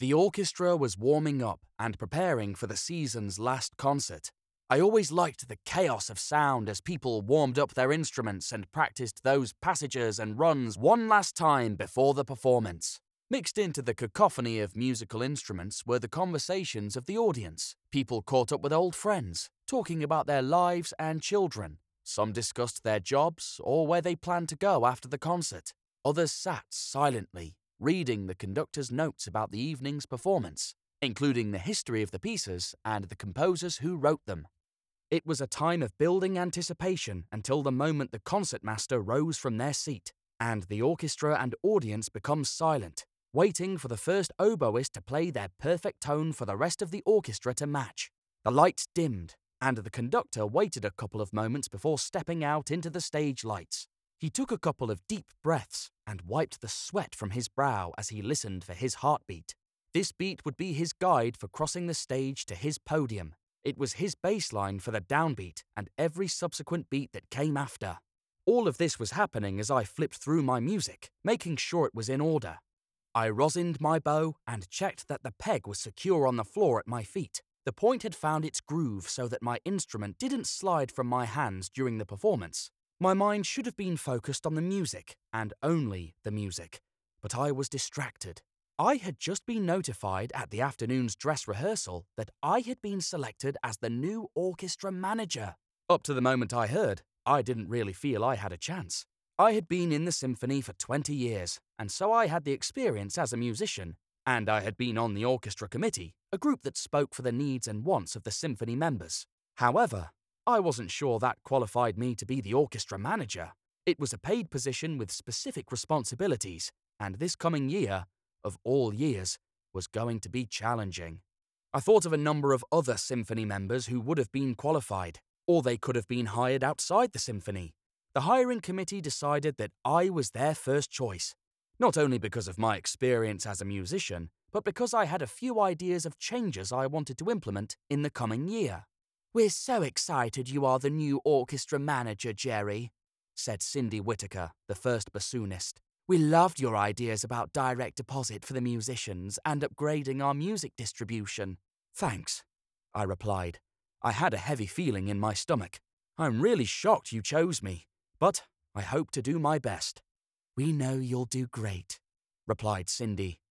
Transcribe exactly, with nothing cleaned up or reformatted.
The orchestra was warming up and preparing for the season's last concert. I always liked the chaos of sound as people warmed up their instruments and practiced those passages and runs one last time before the performance. Mixed into the cacophony of musical instruments were the conversations of the audience. People caught up with old friends, talking about their lives and children. Some discussed their jobs or where they planned to go after the concert. Others sat silently, reading the conductor's notes about the evening's performance, including the history of the pieces and the composers who wrote them. It was a time of building anticipation until the moment the concertmaster rose from their seat, and the orchestra and audience become silent, waiting for the first oboist to play their perfect tone for the rest of the orchestra to match. The lights dimmed, and the conductor waited a couple of moments before stepping out into the stage lights. He took a couple of deep breaths and wiped the sweat from his brow as he listened for his heartbeat. This beat would be his guide for crossing the stage to his podium. It was his baseline for the downbeat and every subsequent beat that came after. All of this was happening as I flipped through my music, making sure it was in order. I rosined my bow and checked that the peg was secure on the floor at my feet. The point had found its groove so that my instrument didn't slide from my hands during the performance. My mind should have been focused on the music, and only the music, but I was distracted. I had just been notified at the afternoon's dress rehearsal that I had been selected as the new orchestra manager. Up to the moment I heard, I didn't really feel I had a chance. I had been in the symphony for twenty years, and so I had the experience as a musician, and I had been on the orchestra committee, a group that spoke for the needs and wants of the symphony members. However, I wasn't sure that qualified me to be the orchestra manager. It was a paid position with specific responsibilities, and this coming year, of all years, was going to be challenging. I thought of a number of other symphony members who would have been qualified, or they could have been hired outside the symphony. The hiring committee decided that I was their first choice, not only because of my experience as a musician, but because I had a few ideas of changes I wanted to implement in the coming year. "We're so excited you are the new orchestra manager, Jerry," said Cindy Whittaker, the first bassoonist. "We loved your ideas about direct deposit for the musicians and upgrading our music distribution." "Thanks," I replied. I had a heavy feeling in my stomach. "I'm really shocked you chose me, but I hope to do my best." "We know you'll do great," replied Cindy.